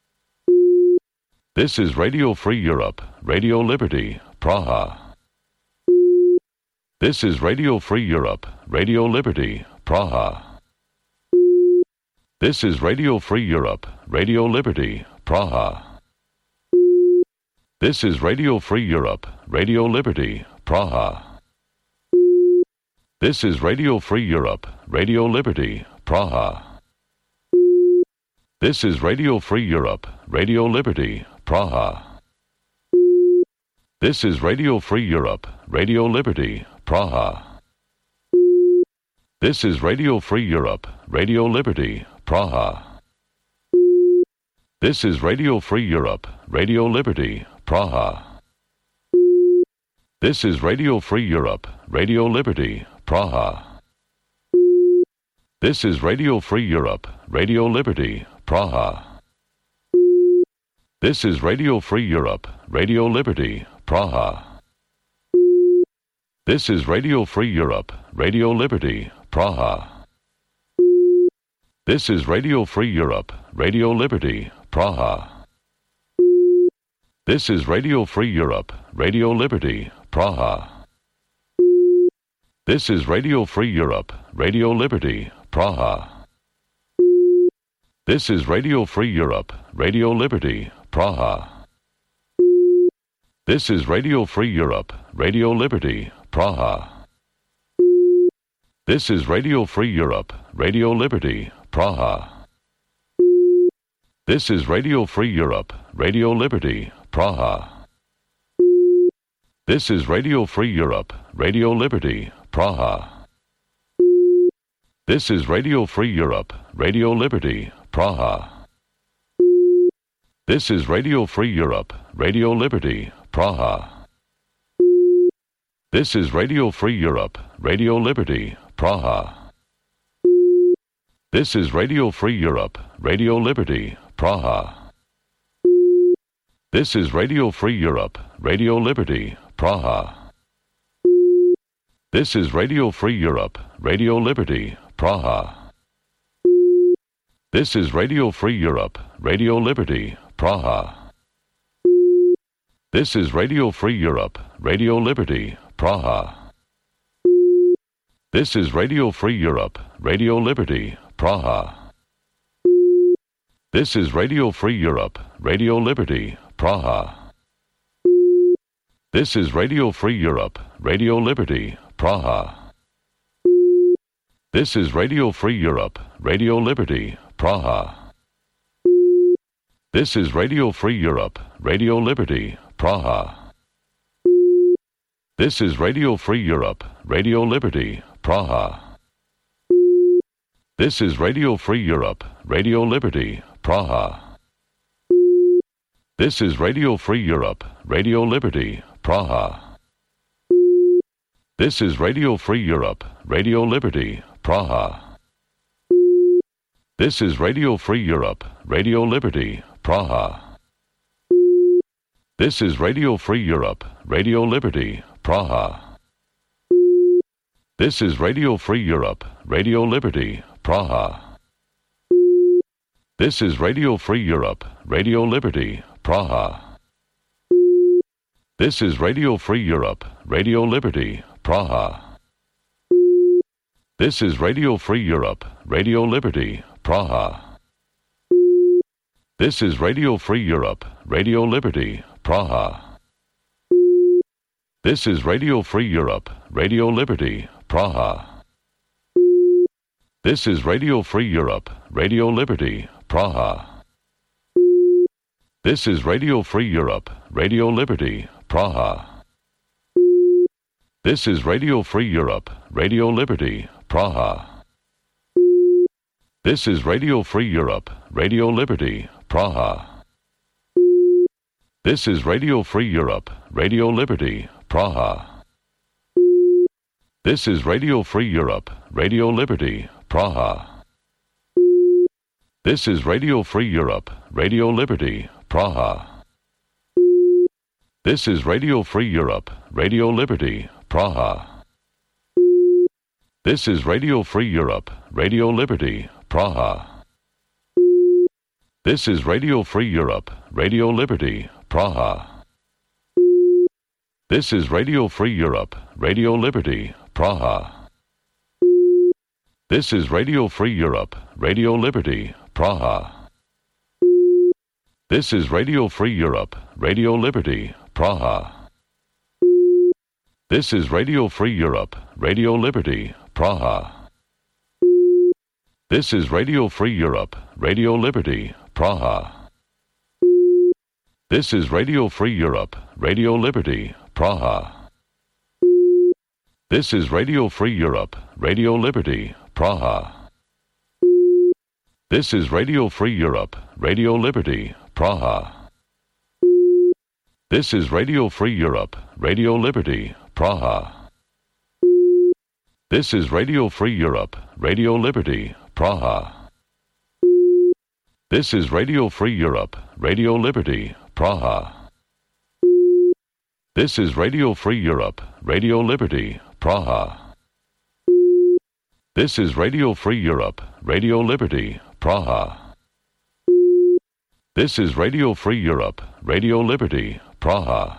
This is Radio Free Europe, Radio Liberty, Praha. This is Radio Free Europe, Radio Liberty, Praha. This is Radio Free Europe, Radio Liberty, Praha. This is Radio Free Europe, Radio Liberty, Praha. This is Radio Free Europe, Radio Liberty, Praha. This is Radio Free Europe, Radio Liberty, Praha. This is Radio Free Europe, Radio Liberty, Praha. This is Radio Free Europe, Radio Liberty, Praha. This is Radio Free Europe, Radio Liberty, Praha. This is Radio Free Europe, Radio Liberty, Praha. This is Radio Free Europe, Radio Liberty, Praha. This is Radio Free Europe, Radio Liberty, Praha. This is Radio Free Europe, Radio Liberty, Praha. This is Radio Free Europe, Radio Liberty, Praha. This is Radio Free Europe, Radio Liberty, Praha. This is Radio Free Europe, Radio Liberty, Praha. This is Radio Free Europe, Radio Liberty, Praha. This is Radio Free Europe, Radio Liberty, Praha. This is Radio Free Europe, Radio Liberty, Praha. This is Radio Free Europe, Radio Liberty, Praha. This is Radio Free Europe, Radio Liberty, Praha. This is Radio Free Europe, Radio Liberty, Praha. This is Radio Free Europe, Radio Liberty, Praha. This is Radio Free Europe, Radio Liberty, Praha. This is Radio Free Europe, Radio Liberty, Praha. This is Radio Free Europe, Radio Liberty, Praha. This is Radio Free Europe, Radio Liberty, Praha. This is Radio Free Europe, Radio Liberty, Praha. This is Radio Free Europe, Radio Liberty, Praha. This is Radio Free Europe, Radio Liberty, Praha. This is Radio Free Europe, Radio Liberty, Praha. This is Radio Free Europe, Radio Liberty, Praha. This is Radio Free Europe, Radio Liberty, Praha. This is Radio Free Europe, Radio Liberty, Praha. This is Radio Free Europe, Radio Liberty, Praha. This is Radio Free Europe, Radio Liberty, Praha. This is Radio Free Europe, Radio Liberty, Praha. This is Radio Free Europe, Radio Liberty, Praha. This is Radio Free Europe, Radio Liberty, Praha. This is Radio Free Europe, Radio Liberty, Praha. This is Radio Free Europe, Radio Liberty, Praha. This is Radio Free Europe, Radio Liberty, Praha. This is Radio Free Europe, Radio Liberty, Praha. This is Radio Free Europe, Radio Liberty, Praha. This is Radio Free Europe, Radio Liberty, Praha. This is Radio Free Europe, Radio Liberty, Praha. This is Radio Free Europe, Radio Liberty, Praha. This is Radio Free Europe, Radio Liberty, Praha. This is Radio Free Europe, Radio Liberty, Praha. This is Radio Free Europe, Radio Liberty, Praha. This is Radio Free Europe, Radio Liberty, Praha. This is Radio Free Europe, Radio Liberty, Praha. This is Radio Free Europe, Radio Liberty, Praha. This is Radio Free Europe, Radio Liberty, Praha. This is Radio Free Europe, Radio Liberty, Praha. This is Radio Free Europe, Radio Liberty, Praha. This is Radio Free Europe, Radio Liberty, Praha. This is Radio Free Europe, Radio Liberty, Praha. This is Radio Free Europe, Radio Liberty, Praha. This is Radio Free Europe, Radio Liberty, Praha. This is Radio Free Europe, Radio Liberty, Praha. This is Radio Free Europe, Radio Liberty, Praha. This is Radio Free Europe, Radio Liberty, Praha. This is Radio Free Europe, Radio Liberty, Praha. This is Radio Free Europe, Radio Liberty, Praha. This is Radio Free Europe, Radio Liberty, Praha. This is Radio Free Europe, Radio Liberty, Praha. This is Radio Free Europe, Radio Liberty, Praha. This is Radio Free Europe, Radio Liberty, Praha. This is Radio Free Europe, Radio Liberty, Praha.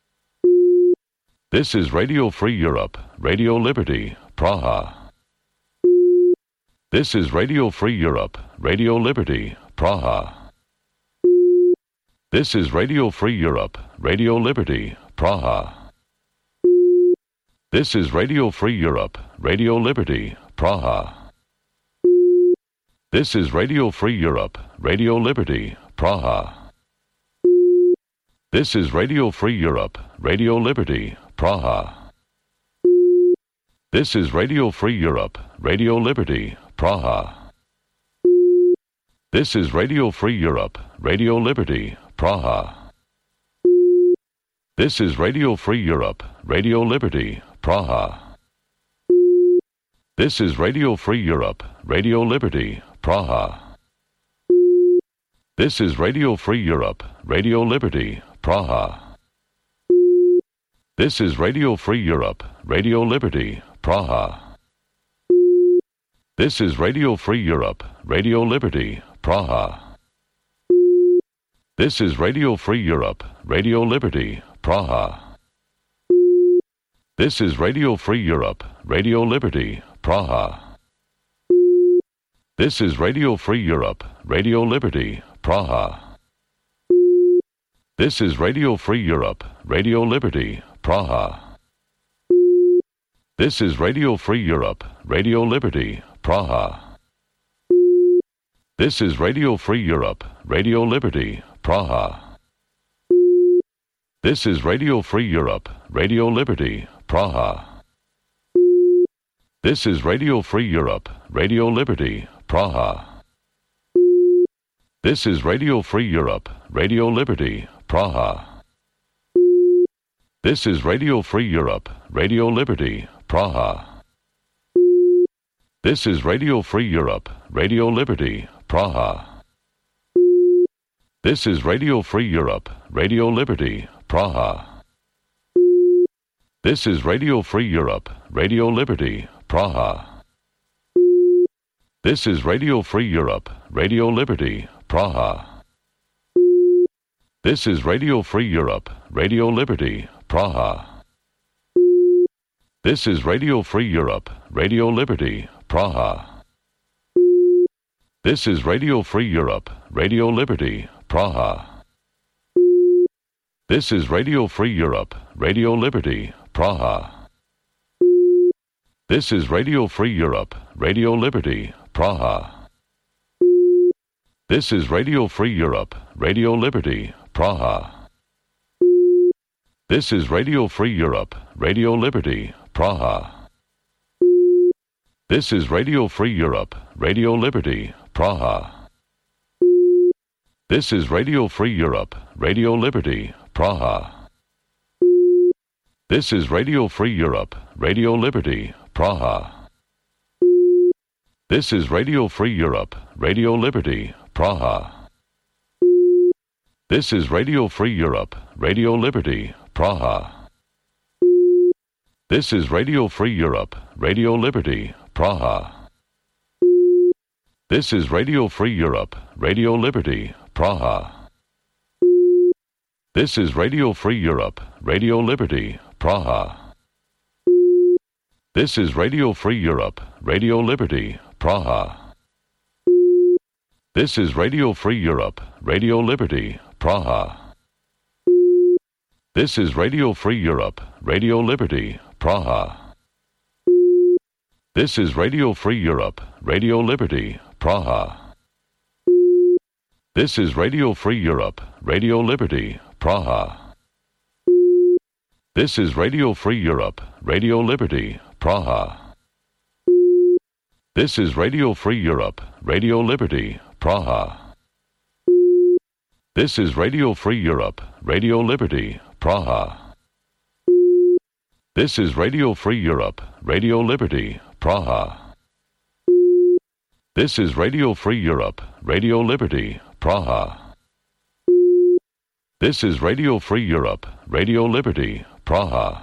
This is Radio Free Europe, Radio Liberty, Praha. This is Radio Free Europe, Radio Liberty, Praha. This is Radio Free Europe, Radio Liberty, Praha. This is Radio Free Europe, Radio Liberty, Praha. This is Radio Free Europe, Radio Liberty, Praha. This is Radio Free Europe, Radio Liberty, Praha. This is Radio Free Europe, Radio Liberty, Praha. This is Radio Free Europe, Radio Liberty, Praha. This is Radio Free Europe, Radio Liberty, Praha. This is Radio Free Europe, Radio Liberty, Praha. This is Radio Free Europe, Radio Liberty, Praha. This is Radio Free Europe, Radio Liberty, Praha. This is Radio Free Europe, Radio Liberty, Praha. This is Radio Free Europe, Radio Liberty, Praha. This is Radio Free Europe, Radio Liberty, Praha. This is Radio Free Europe, Radio Liberty, Praha. This is Radio Free Europe, Radio Liberty, Praha. This is Radio Free Europe, Radio Liberty, Praha. This is Radio Free Europe, Radio Liberty, Praha. This is Radio Free Europe, Radio Liberty, Praha. This is Radio Free Europe, Radio Liberty, Praha. This is Radio Free Europe, Radio Liberty, Praha. This is Radio Free Europe, Radio Liberty, Praha. This is Radio Free Europe, Radio Liberty, Praha. This is Radio Free Europe, Radio Liberty, Praha. This is Radio Free Europe, Radio Liberty, Praha. This is Radio Free Europe, Radio Liberty, Praha. This is Radio Free Europe, Radio Liberty, Praha. This is Radio Free Europe, Radio Liberty, Praha. This is Radio Free Europe, Radio Liberty, Praha. This is Radio Free Europe, Radio Liberty, Praha. This is Radio Free Europe, Radio Liberty, Praha. This is Radio Free Europe, Radio Liberty, Praha. This is Radio Free Europe, Radio Liberty, Praha. This is Radio Free Europe, Radio Liberty, Praha. This is Radio Free Europe, Radio Liberty, Praha. This is Radio Free Europe, Radio Liberty, Praha. This is Radio Free Europe, Radio Liberty, Praha. This is Radio Free Europe, Radio Liberty, Praha. This is Radio Free Europe, Radio Liberty, Praha. This is Radio Free Europe, Radio Liberty, Praha. This is Radio Free Europe, Radio Liberty, Praha. This is Radio Free Europe, Radio Liberty, Praha. This is Radio Free Europe, Radio Liberty, Praha. This is Radio Free Europe, Radio Liberty, Praha. This is Radio Free Europe, Radio Liberty, Praha. This is Radio Free Europe, Radio Liberty, Praha. This is Radio Free Europe, Radio Liberty, Praha. This is Radio Free Europe, Radio Liberty, Praha. This is Radio Free Europe, Radio Liberty, Praha. This is Radio Free Europe, Radio Liberty, Praha. This is Radio Free Europe, Radio Liberty, Praha. This is Radio Free Europe, Radio Liberty, Praha.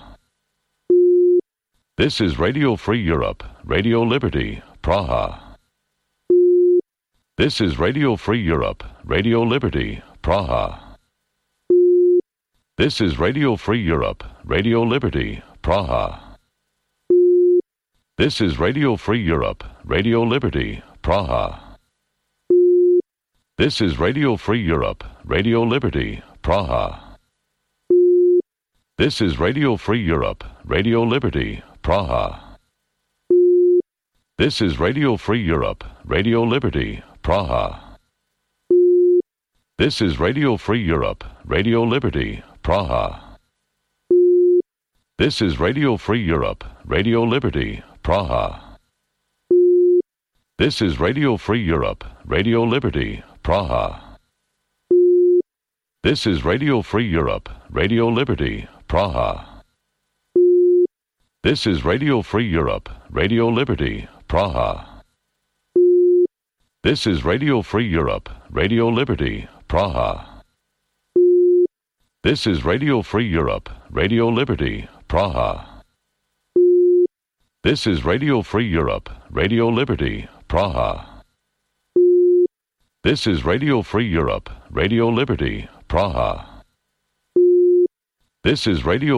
This is Radio Free Europe, Radio Liberty, Praha. This is Radio Free Europe, Radio Liberty, Praha. This is Radio Free Europe, Radio Liberty, Praha. This is Radio Free Europe, Radio Liberty, Praha. This is Radio Free Europe, Radio Liberty, Praha. This is Radio Free Europe, Radio Liberty, Praha. This is Radio Free Europe, Radio Liberty, Praha. This is Radio Free Europe, Radio Liberty, Praha. This is Radio Free Europe, Radio Liberty, Praha. This is Radio Free Europe, Radio Liberty, Praha. This is Radio Free Europe, Radio Liberty, Praha. This is Radio Free Europe, Radio Liberty, Praha. This is Radio Free Europe, Radio Liberty, Praha. This is Radio Free Europe, Radio Liberty, Praha. This is Radio Free Europe, Radio Liberty, Praha. This is Radio Free Europe, Radio Liberty, Praha. This is Radio